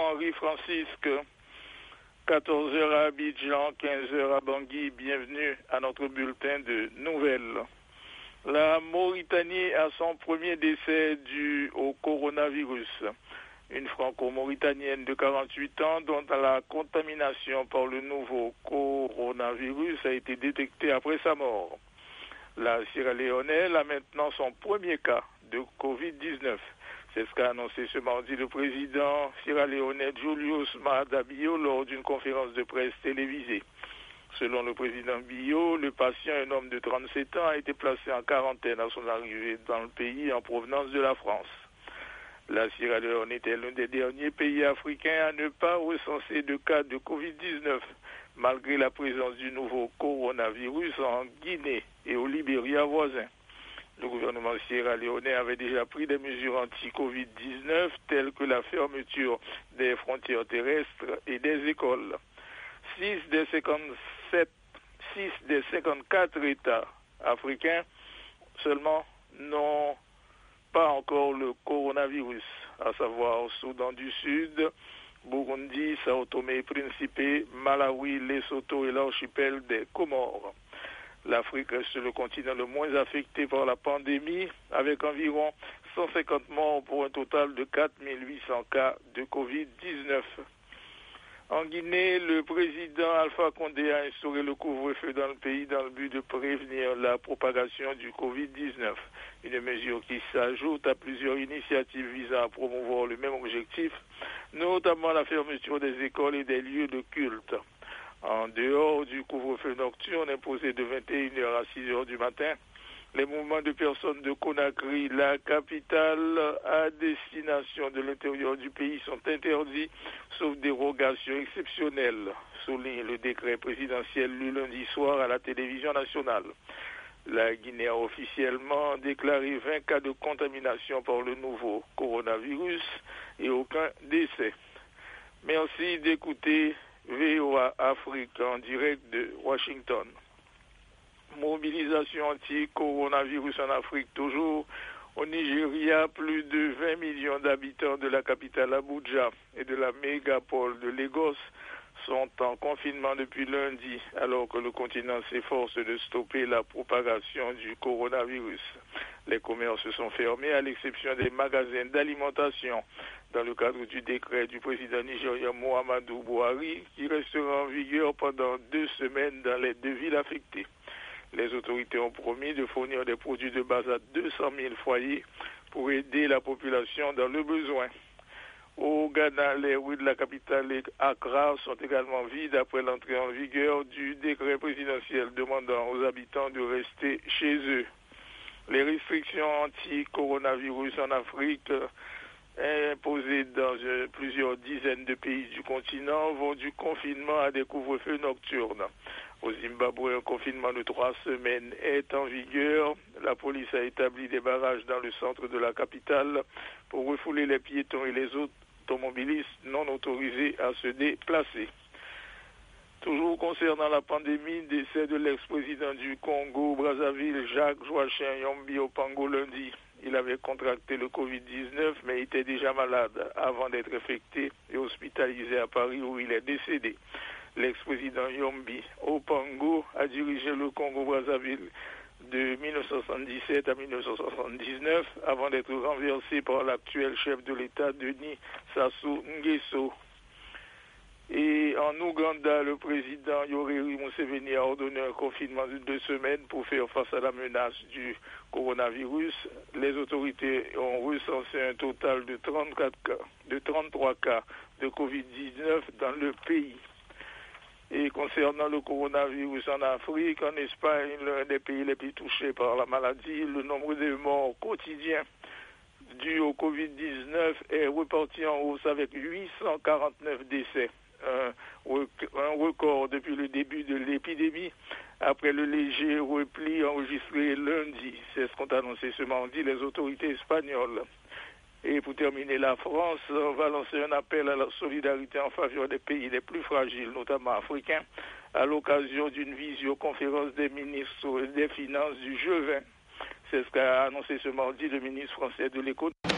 Henri Francisque, 14 heures à Abidjan, 15 heures à Bangui. Bienvenue à notre bulletin de nouvelles. La Mauritanie a son premier décès dû au coronavirus. Une franco-mauritanienne de 48 ans dont la contamination par le nouveau coronavirus a été détectée après sa mort. La Sierra Leone a maintenant son premier cas de Covid-19. C'est ce qu'a annoncé ce mardi le président sierra-léonais Julius Maada Bio lors d'une conférence de presse télévisée. Selon le président Bio, le patient, un homme de 37 ans, a été placé en quarantaine à son arrivée dans le pays en provenance de la France. La Sierra Leone était l'un des derniers pays africains à ne pas recenser de cas de Covid-19, malgré la présence du nouveau coronavirus en Guinée et au Libéria voisin. Le gouvernement sierra-léonais avait déjà pris des mesures anti-Covid-19 telles que la fermeture des frontières terrestres et des écoles. 6 des 54 États africains seulement n'ont pas encore le coronavirus, à savoir Soudan du Sud, Burundi, Sao Tomé et Principe, Malawi, Lesotho et l'archipel des Comores. L'Afrique reste le continent le moins affecté par la pandémie, avec environ 150 morts pour un total de 4800 cas de Covid-19. En Guinée, le président Alpha Condé a instauré le couvre-feu dans le pays dans le but de prévenir la propagation du Covid-19. Une mesure qui s'ajoute à plusieurs initiatives visant à promouvoir le même objectif, notamment la fermeture des écoles et des lieux de culte. En dehors du couvre-feu nocturne imposé de 21h à 6h du matin, les mouvements de personnes de Conakry, la capitale, à destination de l'intérieur du pays sont interdits, sauf dérogation exceptionnelle, souligne le décret présidentiel lu lundi soir à la télévision nationale. La Guinée a officiellement déclaré 20 cas de contamination par le nouveau coronavirus et aucun décès. Merci d'écouter VOA Afrique en direct de Washington. Mobilisation anti-coronavirus en Afrique toujours. Au Nigeria, plus de 20 millions d'habitants de la capitale Abuja et de la mégapole de Lagos sont en confinement depuis lundi, alors que le continent s'efforce de stopper la propagation du coronavirus. Les commerces se sont fermés à l'exception des magasins d'alimentation dans le cadre du décret du président nigérien Muhammadu Buhari qui restera en vigueur pendant 2 semaines dans les 2 villes affectées. Les autorités ont promis de fournir des produits de base à 200 000 foyers pour aider la population dans le besoin. Au Ghana, les rues de la capitale Accra sont également vides après l'entrée en vigueur du décret présidentiel demandant aux habitants de rester chez eux. Les restrictions anti-coronavirus en Afrique imposées dans plusieurs dizaines de pays du continent vont du confinement à des couvre-feux nocturnes. Au Zimbabwe, un confinement de 3 semaines est en vigueur. La police a établi des barrages dans le centre de la capitale pour refouler les piétons et les automobilistes non autorisés à se déplacer. Toujours concernant la pandémie, décès de l'ex-président du Congo, Brazzaville, Jacques Joachim Yombi Opango lundi. Il avait contracté le Covid-19, mais était déjà malade avant d'être infecté et hospitalisé à Paris où il est décédé. L'ex-président Yombi Opango a dirigé le Congo-Brazzaville de 1977 à 1979 avant d'être renversé par l'actuel chef de l'État Denis Sassou Nguesso. Et en Ouganda, le président Yoweri Museveni a ordonné un confinement de 2 semaines pour faire face à la menace du coronavirus. Les autorités ont recensé un total de 33 cas de Covid-19 dans le pays. Et concernant le coronavirus en Afrique, en Espagne, l'un des pays les plus touchés par la maladie, le nombre de morts quotidiens dus au Covid-19 est reparti en hausse avec 849 décès. Un record depuis le début de l'épidémie, après le léger repli enregistré lundi. C'est ce qu'ont annoncé ce mardi les autorités espagnoles. Et pour terminer, la France va lancer un appel à la solidarité en faveur des pays les plus fragiles, notamment africains, à l'occasion d'une visioconférence des ministres des Finances du G20. C'est ce qu'a annoncé ce mardi le ministre français de l'économie.